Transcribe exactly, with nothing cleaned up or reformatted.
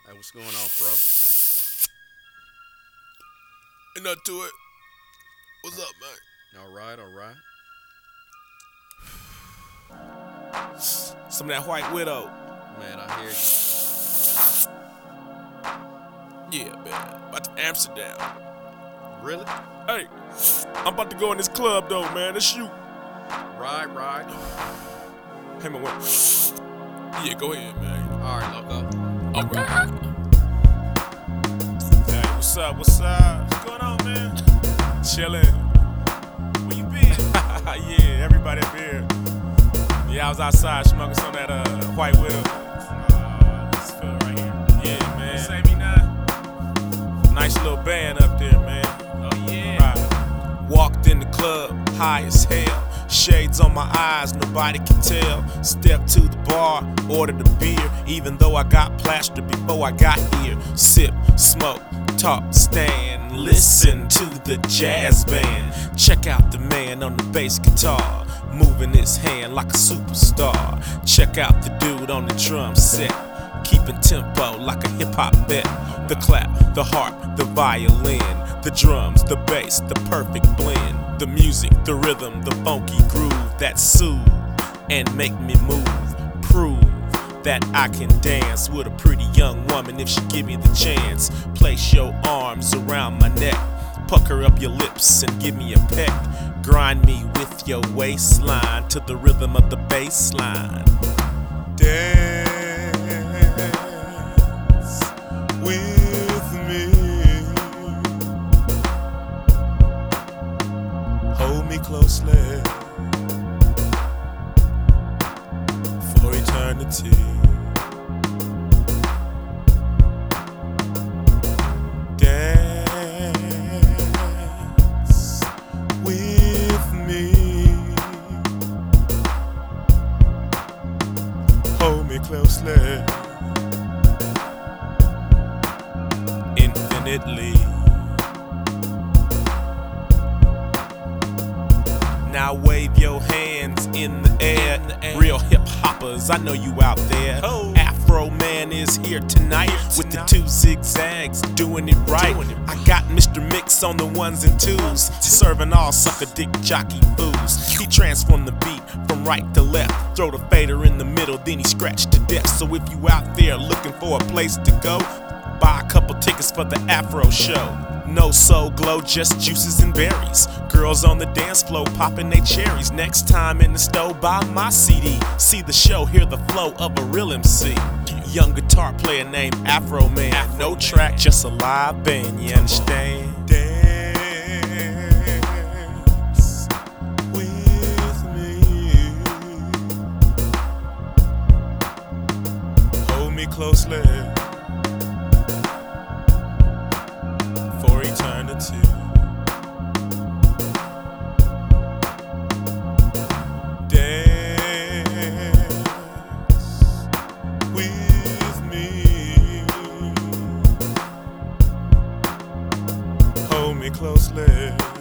Hey, what's going on, bro? Ain't nothing to it. What's up, man? All right, all right. Some of that White Widow. Man, I hear you. Yeah, man. About to Amsterdam. Really? Hey, I'm about to go in this club, though, man. Let's shoot. Right, right. Hey, man, wait. Yeah, go ahead, man. All right, loco. All right. Hey, what's up, what's up? What's going on, man? Chillin'. Where you been? Yeah, everybody up here. Yeah, I was outside smoking some of that uh, White Widow. Uh, this feel right here. Yeah, man. Say me now. Nice little band up there, man. Oh, yeah. Right. Walked in the club, high as hell. Shades on my eyes, nobody can tell. Step to the bar, ordered a beer. Even though I got plastered before I got here. Sip, smoke, talk, stand. Listen to the jazz band. Check out the man on the bass guitar, moving his hand like a superstar. Check out the dude on the drum set, keeping tempo like a hip-hop bet. The clap, the harp, the violin, the drums, the bass, the perfect blend. The music, the rhythm, the funky groove that soothe and make me move. Prove that I can dance with a pretty young woman if she give me the chance. Place your arms around my neck, pucker up your lips and give me a peck. Grind me with your waistline to the rhythm of the bass line. Dance with me. Hold me closely for eternity. Dance with me. Hold me closely, infinitely. Now wave your hands in the air. Real hip hoppers, I know you out there. Afro Man is here tonight with the two zigzags, doing it right. I got Mister Mix on the ones and twos, serving all sucker dick jockey fools. He transformed the beat from right to left, throw the fader in the middle, then he scratched to death. So if you out there looking for a place to go, buy a couple tickets for the Afro show. No soul glow, just juices and berries. Girls on the dance floor popping they cherries. Next time in the stove, buy my C D. See the show, hear the flow of a real M C. Young guitar player named Afro Man. No track, just a live band, you understand? Dance with me. Hold me closely for eternity. Dance with me. Hold me closely